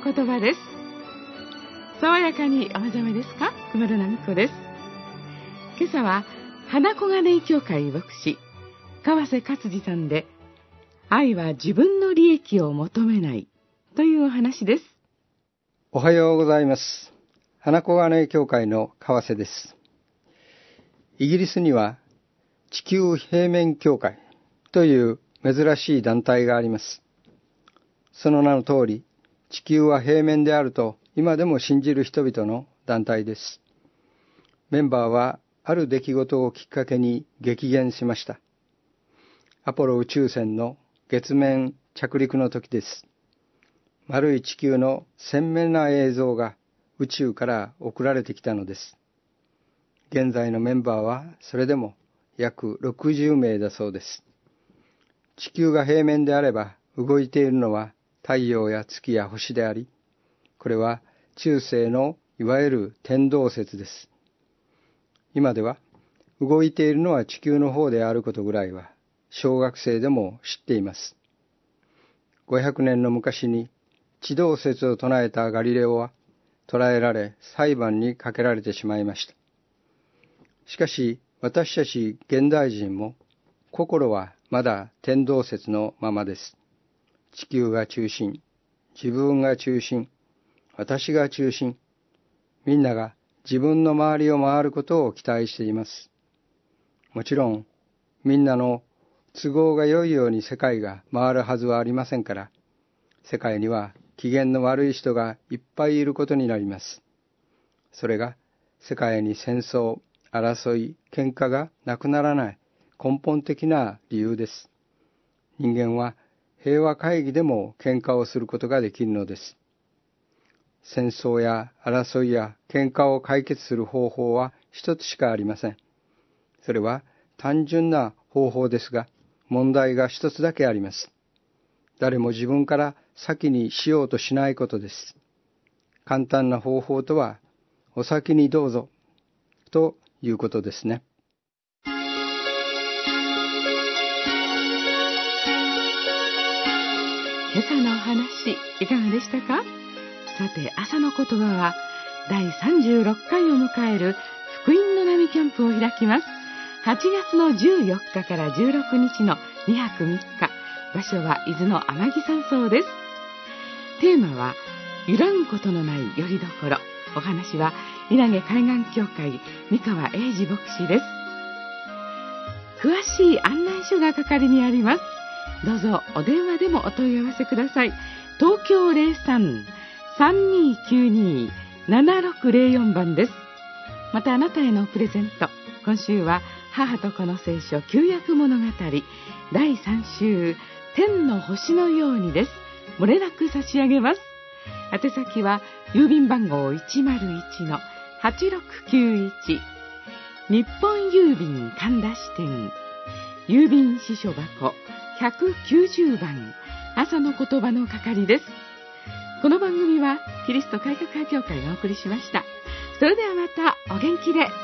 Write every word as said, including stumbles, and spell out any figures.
言葉です。爽やかにお目覚めですか？熊田奈美子です。今朝は花小金井教会牧師川瀬勝二さんで、愛は自分の利益を求めないというお話です。 おはようございます。花小金井教会の川瀬です。イギリスには地球平面協会という珍しい団体があります。その名の通り、地球は平面であると今でも信じる人々の団体です。メンバーはある出来事をきっかけに激減しました。アポロ宇宙船の月面着陸の時です。丸い地球の鮮明な映像が宇宙から送られてきたのです。現在のメンバーはそれでも約ろくじゅうめいだそうです。地球が平面であれば動いているのは太陽や月や星であり、これは中世のいわゆる天動説です。今では動いているのは地球の方であることぐらいは小学生でも知っています。ごひゃくねんの昔に地動説を唱えたガリレオは捕らえられ裁判にかけられてしまいました。しかし私たち現代人も心はまだ天動説のままです。地球が中心、自分が中心、私が中心、みんなが自分の周りを回ることを期待しています。もちろんみんなの都合が良いように世界が回るはずはありませんから、世界には機嫌の悪い人がいっぱいいることになります。それが世界に戦争、争い、喧嘩がなくならない根本的な理由です。人間は平和会議でも喧嘩をすることができるのです。戦争や争いや喧嘩を解決する方法は一つしかありません。それは単純な方法ですが、問題が一つだけあります。誰も自分から先にしようとしないことです。簡単な方法とは、お先にどうぞということですね。 今朝のお話いかがでしたか？さて、朝の言葉はだいさんじゅうろっかいを迎える福音の波キャンプを開きます。はちがつのじゅうよっかからじゅうろくにちのにはくみっか、場所は伊豆の天城山荘です。テーマは揺らぐことのないよりどころ。お話は稲毛海岸協会三河英二牧師です。詳しい案内書が係にあります。どうぞお電話でもお問い合わせください。東京 ゼロさん さんにーきゅうにー ななろくゼロよん 番です。またあなたへのプレゼント、今週は母と子の聖書旧約物語だいさん週天の星のようにです。漏れなく差し上げます。宛先は郵便番号 いちまるいちのはちろくきゅういち、 日本郵便神田支店郵便支所箱ひゃくきゅうじゅうばん、朝の言葉の係です。この番組はキリスト改革派協会がお送りしました。それではまたお元気で。